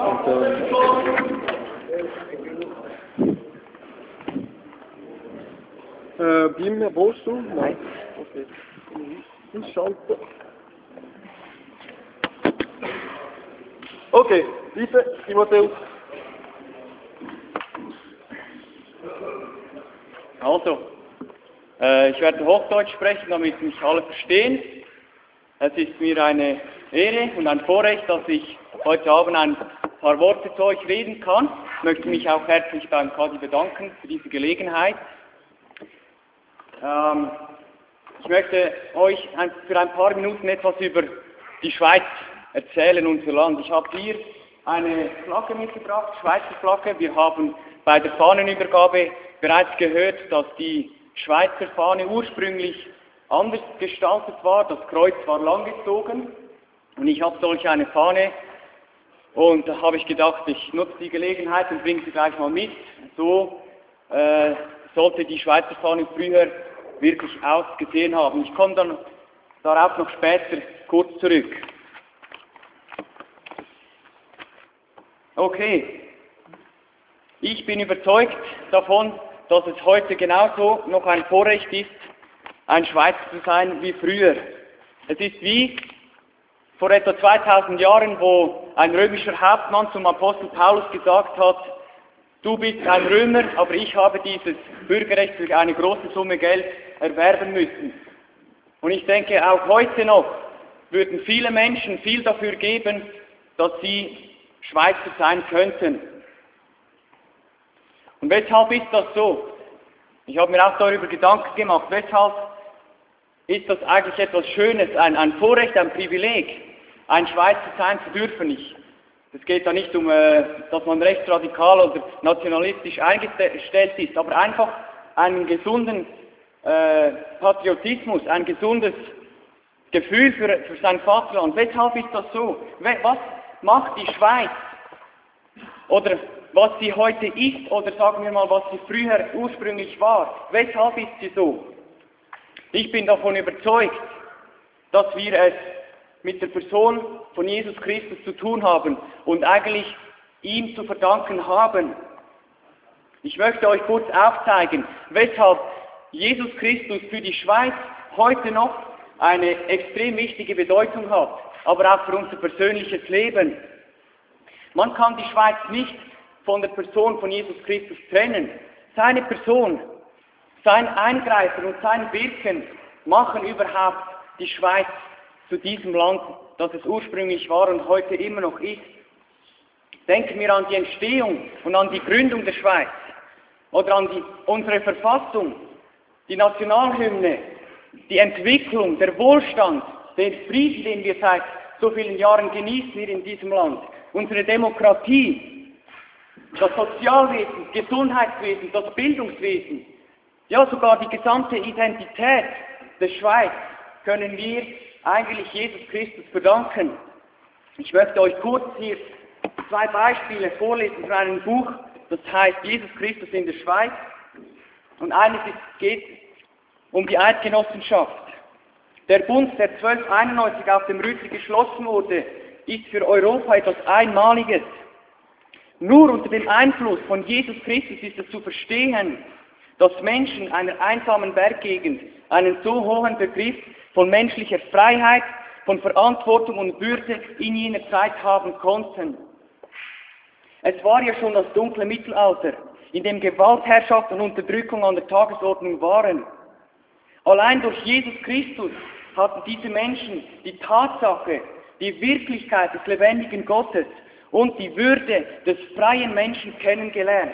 Bim, brauchst du? Nein. Okay. Ich schalte. Okay, bitte, Timotheus. Also, ich werde Hochdeutsch sprechen, damit mich alle verstehen. Es ist mir eine Ehre und ein Vorrecht, dass ich heute Abend ein paar Worte zu euch reden kann. Ich möchte mich auch herzlich beim Kadi bedanken für diese Gelegenheit. Ich möchte euch für ein paar Minuten etwas über die Schweiz erzählen, unser Land. Ich habe hier eine Flagge mitgebracht, Schweizer Flagge. Wir haben bei der Fahnenübergabe bereits gehört, dass die Schweizer Fahne ursprünglich anders gestaltet war. Das Kreuz war langgezogen und ich habe solch eine Fahne und da habe ich gedacht, ich nutze die Gelegenheit und bringe sie gleich mal mit. So sollte die Schweizer Fahne früher wirklich ausgesehen haben. Ich komme dann darauf noch später kurz zurück. Okay, ich bin überzeugt davon, dass es heute genauso noch ein Vorrecht ist, ein Schweizer zu sein wie früher. Es ist wie vor etwa 2000 Jahren, wo ein römischer Hauptmann zum Apostel Paulus gesagt hat, du bist ein Römer, aber ich habe dieses Bürgerrecht für eine große Summe Geld erwerben müssen. Und ich denke, auch heute noch würden viele Menschen viel dafür geben, dass sie Schweizer sein könnten. Und weshalb ist das so? Ich habe mir auch darüber Gedanken gemacht, weshalb ist das eigentlich etwas Schönes, ein Vorrecht, ein Privileg, ein Schweizer sein zu dürfen. Es geht da nicht um, dass man rechtsradikal oder nationalistisch eingestellt ist, aber einfach einen gesunden Patriotismus, ein gesundes Gefühl für sein Vaterland. Weshalb ist das so? Was macht die Schweiz? Oder was sie heute ist, oder sagen wir mal, was sie früher ursprünglich war. Weshalb ist sie so? Ich bin davon überzeugt, dass wir es mit der Person von Jesus Christus zu tun haben und eigentlich ihm zu verdanken haben. Ich möchte euch kurz aufzeigen, weshalb Jesus Christus für die Schweiz heute noch eine extrem wichtige Bedeutung hat, aber auch für unser persönliches Leben. Man kann die Schweiz nicht von der Person von Jesus Christus trennen. Seine Person, sein Eingreifen und sein Wirken machen überhaupt die Schweiz zu diesem Land, das es ursprünglich war und heute immer noch ist. Denken wir an die Entstehung und an die Gründung der Schweiz oder an unsere Verfassung, die Nationalhymne, die Entwicklung, der Wohlstand, den Frieden, den wir seit so vielen Jahren genießen hier in diesem Land, unsere Demokratie, das Sozialwesen, das Gesundheitswesen, das Bildungswesen, ja sogar die gesamte Identität der Schweiz können wir eigentlich Jesus Christus verdanken. Ich möchte euch kurz hier 2 Beispiele vorlesen von einem Buch, das heißt Jesus Christus in der Schweiz. Und eines geht um die Eidgenossenschaft. Der Bund, der 1291 auf dem Rütli geschlossen wurde, ist für Europa etwas Einmaliges. Nur unter dem Einfluss von Jesus Christus ist es zu verstehen, dass Menschen einer einsamen Berggegend einen so hohen Begriff von menschlicher Freiheit, von Verantwortung und Würde in jener Zeit haben konnten. Es war ja schon das dunkle Mittelalter, in dem Gewaltherrschaft und Unterdrückung an der Tagesordnung waren. Allein durch Jesus Christus hatten diese Menschen die Tatsache, die Wirklichkeit des lebendigen Gottes und die Würde des freien Menschen kennengelernt.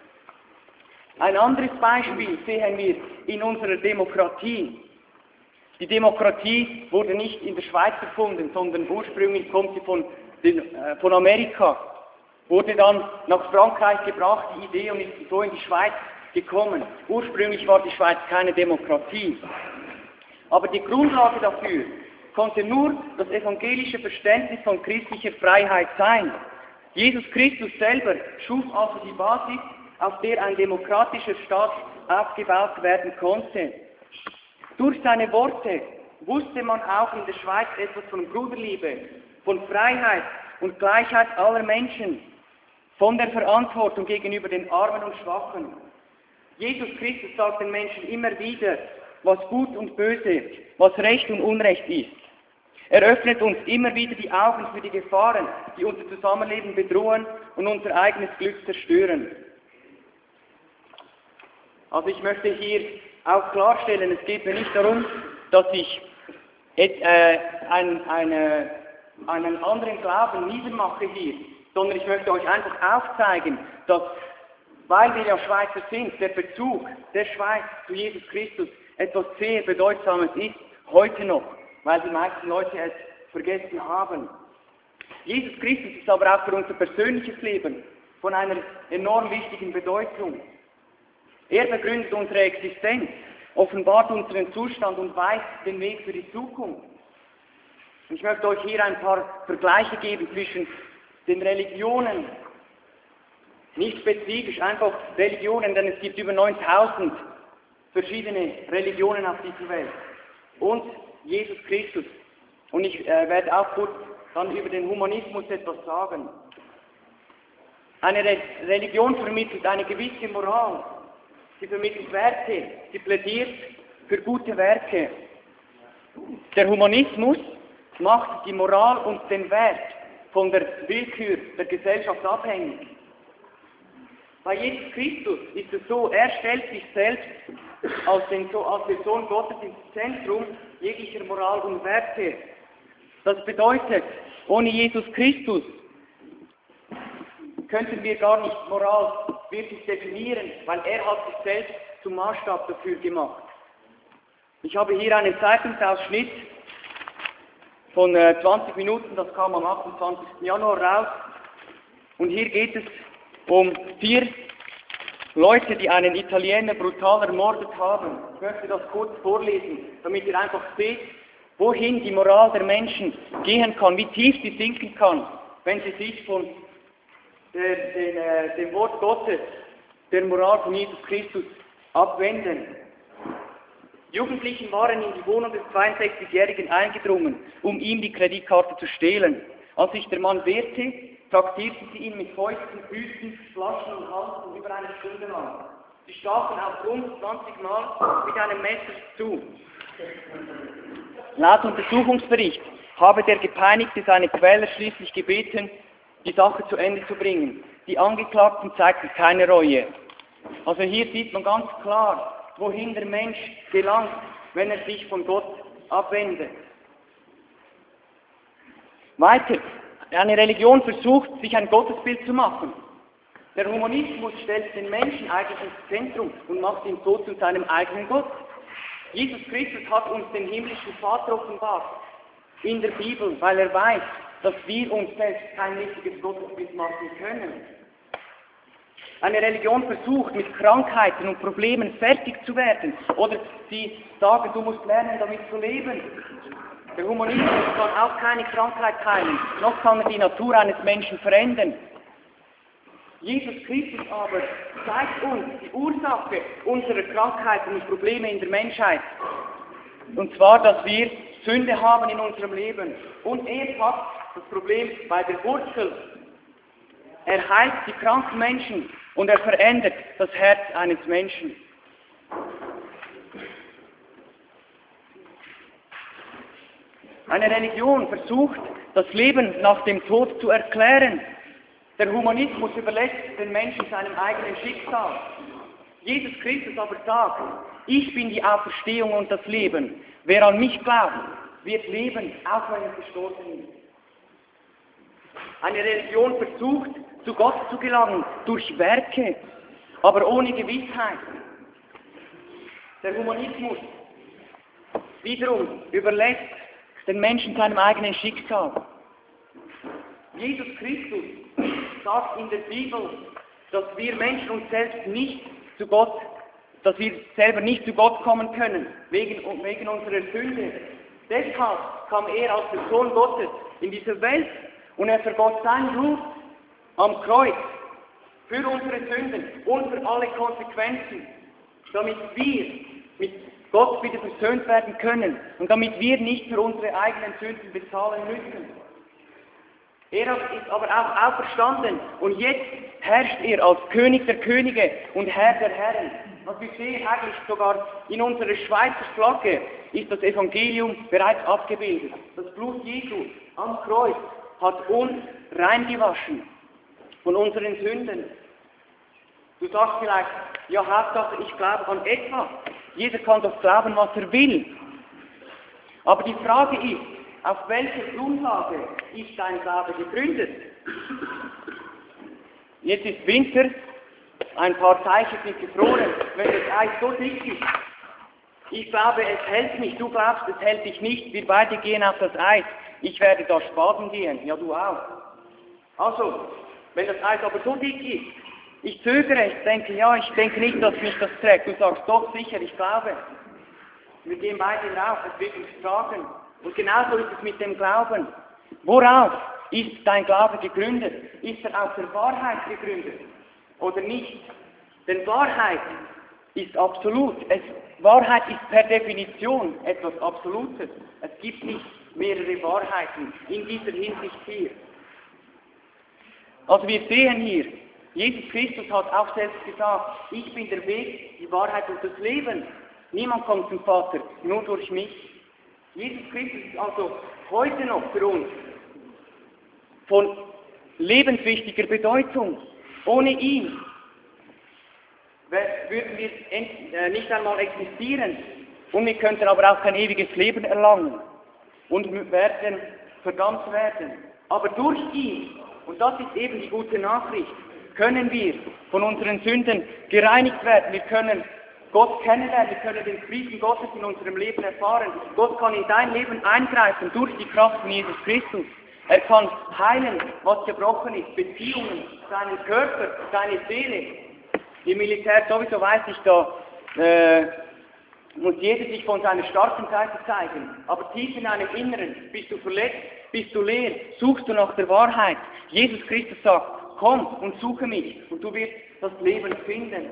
Ein anderes Beispiel sehen wir in unserer Demokratie. Die Demokratie wurde nicht in der Schweiz erfunden, sondern ursprünglich kommt sie von Amerika. Wurde dann nach Frankreich gebracht, die Idee, und ist so in die Schweiz gekommen. Ursprünglich war die Schweiz keine Demokratie. Aber die Grundlage dafür konnte nur das evangelische Verständnis von christlicher Freiheit sein. Jesus Christus selber schuf also die Basis, auf der ein demokratischer Staat aufgebaut werden konnte. Durch seine Worte wusste man auch in der Schweiz etwas von Bruderliebe, von Freiheit und Gleichheit aller Menschen, von der Verantwortung gegenüber den Armen und Schwachen. Jesus Christus sagt den Menschen immer wieder, was gut und böse, was Recht und Unrecht ist. Er öffnet uns immer wieder die Augen für die Gefahren, die unser Zusammenleben bedrohen und unser eigenes Glück zerstören. Also ich möchte hier auch klarstellen, es geht mir nicht darum, dass ich einen anderen Glauben niedermache hier, sondern ich möchte euch einfach aufzeigen, dass, weil wir ja Schweizer sind, der Bezug der Schweiz zu Jesus Christus etwas sehr Bedeutsames ist, heute noch, weil die meisten Leute es vergessen haben. Jesus Christus ist aber auch für unser persönliches Leben von einer enorm wichtigen Bedeutung. Er begründet unsere Existenz, offenbart unseren Zustand und weist den Weg für die Zukunft. Ich möchte euch hier ein paar Vergleiche geben zwischen den Religionen, nicht spezifisch, einfach Religionen, denn es gibt über 9000 verschiedene Religionen auf dieser Welt, und Jesus Christus. Und ich werde auch kurz dann über den Humanismus etwas sagen. Eine Religion vermittelt eine gewisse Moral, sie vermittelt Werte, sie plädiert für gute Werke. Der Humanismus macht die Moral und den Wert von der Willkür der Gesellschaft abhängig. Bei Jesus Christus ist es so, er stellt sich selbst als der Sohn Gottes ins Zentrum jeglicher Moral und Werte. Das bedeutet, ohne Jesus Christus könnten wir gar nicht Moral wirklich definieren, weil er hat sich selbst zum Maßstab dafür gemacht. Ich habe hier einen Zeitungsausschnitt von 20 Minuten, das kam am 28. Januar raus. Und hier geht es um 4 Leute, die einen Italiener brutal ermordet haben. Ich möchte das kurz vorlesen, damit ihr einfach seht, wohin die Moral der Menschen gehen kann, wie tief sie sinken kann, wenn sie sich von dem Wort Gottes, der Moral von Jesus Christus abwenden. Jugendlichen waren in die Wohnung des 62-Jährigen eingedrungen, um ihm die Kreditkarte zu stehlen. Als sich der Mann wehrte, traktierten sie ihn mit Fäusten, Füßen, Flaschen und Halsen über eine Stunde lang. Sie stachen auch rund 20 Mal mit einem Messer zu. Laut Untersuchungsbericht habe der Gepeinigte seine Quäler schließlich gebeten, die Sache zu Ende zu bringen. Die Angeklagten zeigten keine Reue. Also hier sieht man ganz klar, wohin der Mensch gelangt, wenn er sich von Gott abwendet. Weiter, eine Religion versucht, sich ein Gottesbild zu machen. Der Humanismus stellt den Menschen eigentlich ins Zentrum und macht ihn so zu seinem eigenen Gott. Jesus Christus hat uns den himmlischen Vater offenbart in der Bibel, weil er weiß, dass wir uns selbst kein richtiges Gottesbild machen können. Eine Religion versucht, mit Krankheiten und Problemen fertig zu werden. Oder sie sagen, du musst lernen, damit zu leben. Der Humanismus kann auch keine Krankheit heilen, noch kann er die Natur eines Menschen verändern. Jesus Christus aber zeigt uns die Ursache unserer Krankheiten und Probleme in der Menschheit. Und zwar, dass wir Sünde haben in unserem Leben. Und er hat das Problem bei der Wurzel. Er heilt die kranken Menschen und er verändert das Herz eines Menschen. Eine Religion versucht, das Leben nach dem Tod zu erklären. Der Humanismus überlässt den Menschen seinem eigenen Schicksal. Jesus Christus aber sagt, ich bin die Auferstehung und das Leben. Wer an mich glaubt, wird leben, auch wenn er gestorben ist. Eine Religion versucht, zu Gott zu gelangen, durch Werke, aber ohne Gewissheit. Der Humanismus wiederum überlässt den Menschen seinem eigenen Schicksal. Jesus Christus sagt in der Bibel, dass wir Menschen uns selbst nicht zu Gott, dass wir selber nicht zu Gott kommen können, wegen unserer Sünde. Deshalb kam er als der Sohn Gottes in diese Welt und er vergoss sein Blut am Kreuz für unsere Sünden und für alle Konsequenzen, damit wir mit Gott wieder versöhnt werden können und damit wir nicht für unsere eigenen Sünden bezahlen müssen. Er ist aber auch auferstanden und jetzt herrscht er als König der Könige und Herr der Herren. Was wir sehen, eigentlich sogar in unserer Schweizer Flagge, ist das Evangelium bereits abgebildet. Das Blut Jesu am Kreuz hat uns reingewaschen von unseren Sünden. Du sagst vielleicht, ja Hauptsache ich glaube an etwas. Jeder kann doch glauben, was er will. Aber die Frage ist, auf welcher Grundlage ist dein Glaube gegründet? Jetzt ist Winter, ein paar Teiche sind gefroren, wenn das Eis so dick ist. Ich glaube, es hält mich, du glaubst, es hält dich nicht, wir beide gehen auf das Eis. Ich werde da baden gehen, ja du auch. Also, wenn das Eis aber so dick ist, ich zögere, ich denke nicht, dass mich das trägt. Du sagst, doch sicher, ich glaube. Wir gehen beide rauf, es wird uns tragen. Und genauso ist es mit dem Glauben. Worauf ist dein Glaube gegründet? Ist er auf der Wahrheit gegründet oder nicht? Denn Wahrheit ist absolut. Wahrheit ist per Definition etwas Absolutes. Es gibt nicht mehrere Wahrheiten in dieser Hinsicht hier. Also wir sehen hier, Jesus Christus hat auch selbst gesagt, ich bin der Weg, die Wahrheit und das Leben. Niemand kommt zum Vater, nur durch mich. Jesus Christus ist also heute noch für uns von lebenswichtiger Bedeutung. Ohne ihn würden wir nicht einmal existieren und wir könnten aber auch kein ewiges Leben erlangen und werden verdammt werden. Aber durch ihn, und das ist eben die gute Nachricht, können wir von unseren Sünden gereinigt werden. Wir können Gott kennenlernen, wir können den Frieden Gottes in unserem Leben erfahren. Gott kann in dein Leben eingreifen durch die Kraft von Jesus Christus. Er kann heilen, was gebrochen ist, Beziehungen, seinen Körper, seine Seele. Im Militär sowieso weiß ich, da muss jeder sich von seiner starken Seite zeigen. Aber tief in deinem Inneren bist du verletzt, bist du leer, suchst du nach der Wahrheit. Jesus Christus sagt, komm und suche mich und du wirst das Leben finden.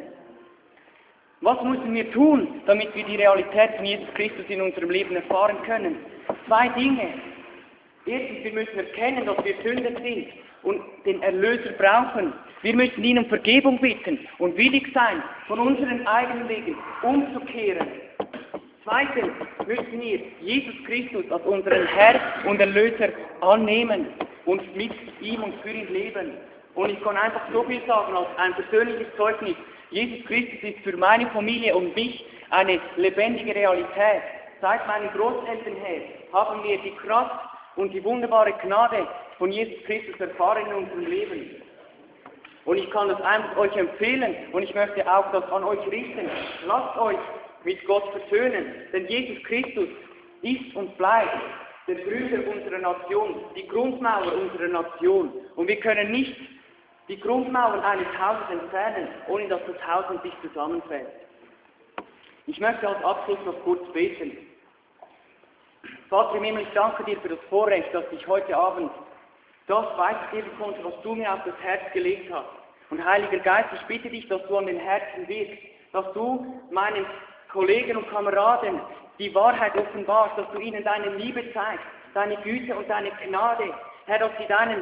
Was müssen wir tun, damit wir die Realität von Jesus Christus in unserem Leben erfahren können? 2 Dinge. Erstens, wir müssen erkennen, dass wir Sünder sind und den Erlöser brauchen. Wir müssen ihn um Vergebung bitten und willig sein, von unseren eigenen Wegen umzukehren. Zweitens müssen wir Jesus Christus als unseren Herr und Erlöser annehmen und mit ihm und für ihn leben. Und ich kann einfach so viel sagen als ein persönliches Zeugnis. Jesus Christus ist für meine Familie und mich eine lebendige Realität. Seit meinen Großeltern her haben wir die Kraft und die wunderbare Gnade von Jesus Christus erfahren in unserem Leben. Und ich kann das einfach euch empfehlen und ich möchte auch das an euch richten. Lasst euch mit Gott versöhnen, denn Jesus Christus ist und bleibt der Gründer unserer Nation, die Grundmauer unserer Nation. Und wir können nicht die Grundmauern eines Hauses entfernen, ohne dass das Haus in sich zusammenfällt. Ich möchte als Abschluss noch kurz beten. Vater im Himmel, ich danke dir für das Vorrecht, dass ich heute Abend das weitergeben konnte, was du mir auf das Herz gelegt hast. Und Heiliger Geist, ich bitte dich, dass du an den Herzen wirkst, dass du meinen Kollegen und Kameraden die Wahrheit offenbarst, dass du ihnen deine Liebe zeigst, deine Güte und deine Gnade. Herr, dass sie deinen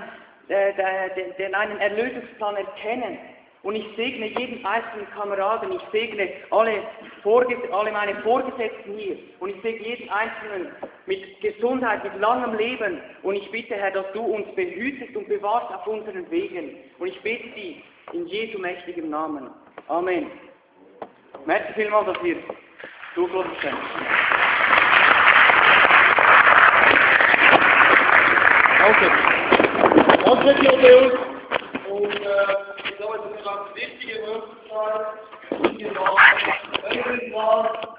Erlösungsplan erkennen. Und ich segne jeden einzelnen Kameraden, ich segne alle meine Vorgesetzten hier. Und ich segne jeden Einzelnen mit Gesundheit, mit langem Leben. Und ich bitte, Herr, dass du uns behütest und bewahrst auf unseren Wegen. Und ich bete dich in Jesu mächtigem Namen. Amen. Merci vielmals, dass ihr zugelassen habt. Danke, Claudius. Und ich glaube, das ist eine ganz wichtige Möglichkeit.